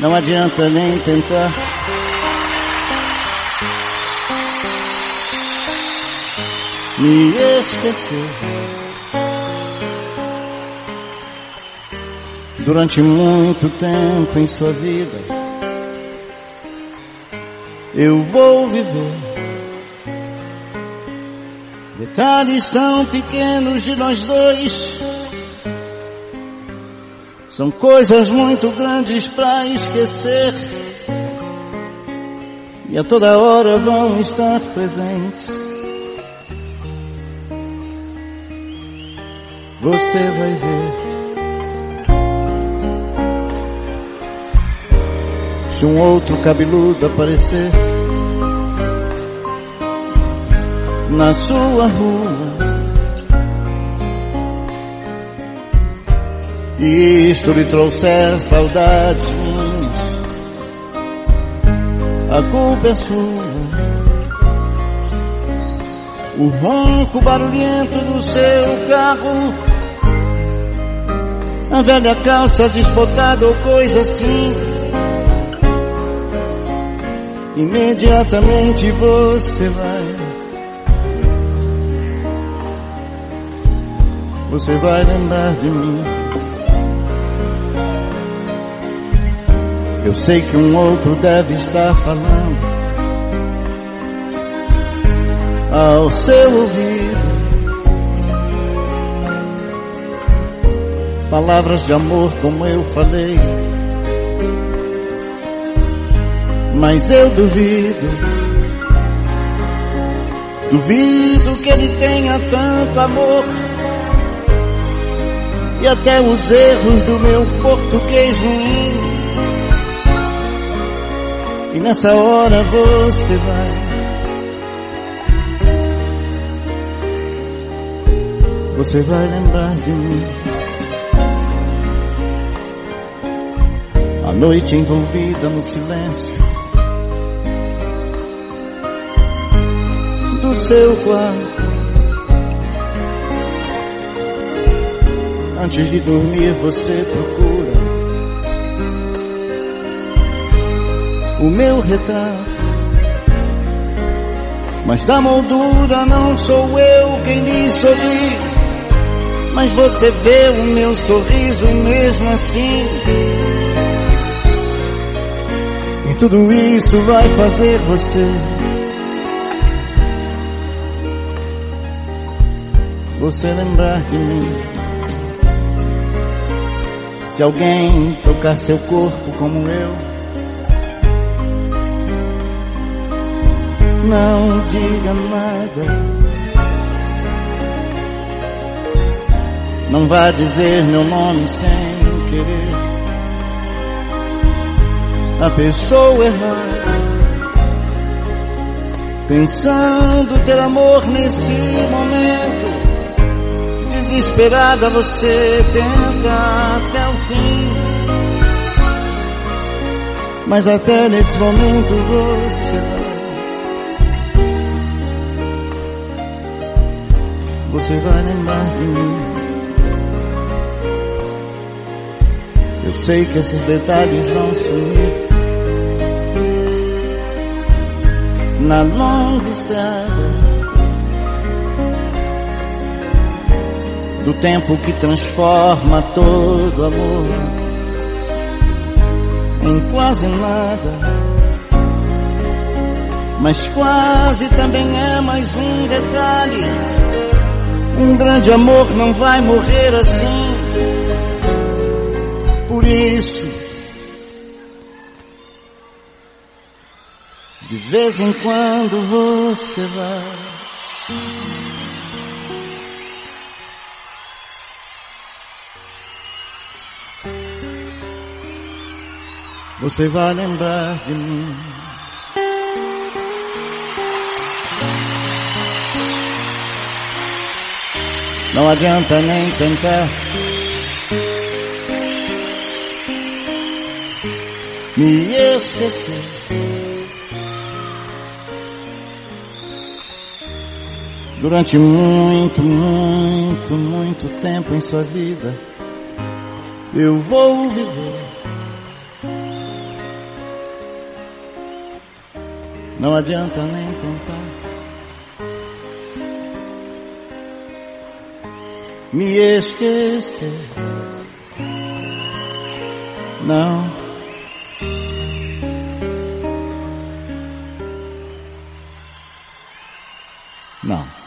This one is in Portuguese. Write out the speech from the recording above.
Não adianta nem tentar. Me esquecer. Durante muito tempo em sua vida eu vou viver detalhes tão pequenos de nós dois. São coisas muito grandes pra esquecer e a toda hora vão estar presentes. Você vai ver. Se um outro cabeludo aparecer na sua rua e isto lhe trouxer saudades minhas, a culpa é sua. O ronco barulhento do seu carro, a velha calça desbotada ou coisa assim, imediatamente você vai lembrar de mim. Eu sei que um outro deve estar falando ao seu ouvido palavras de amor como eu falei, mas eu duvido que ele tenha tanto amor. E até os erros do meu português ruim, e nessa hora você vai lembrar de mim. A noite envolvida no silêncio do seu quarto, antes de dormir você procura o meu retrato, mas da moldura não sou eu quem lhe sorri, mas você vê o meu sorriso mesmo assim. E tudo isso vai fazer você lembrar de mim. Se alguém tocar seu corpo como eu, não diga nada. Não vá dizer meu nome sem querer. A pessoa errada, pensando ter amor nesse momento, desesperada você tenta até o fim, mas até nesse momento você vai lembrar de mim. Eu sei que esses detalhes vão sumir na longa estrada do tempo que transforma todo amor em quase nada. Mas quase também é mais um detalhe. Um grande amor não vai morrer assim. Por isso, de vez em quando você vai lembrar de mim. Não adianta nem tentar me esquecer. Durante muito, muito, muito tempo em sua vida eu vou viver não adianta nem tentar me esquecer. Não. Não.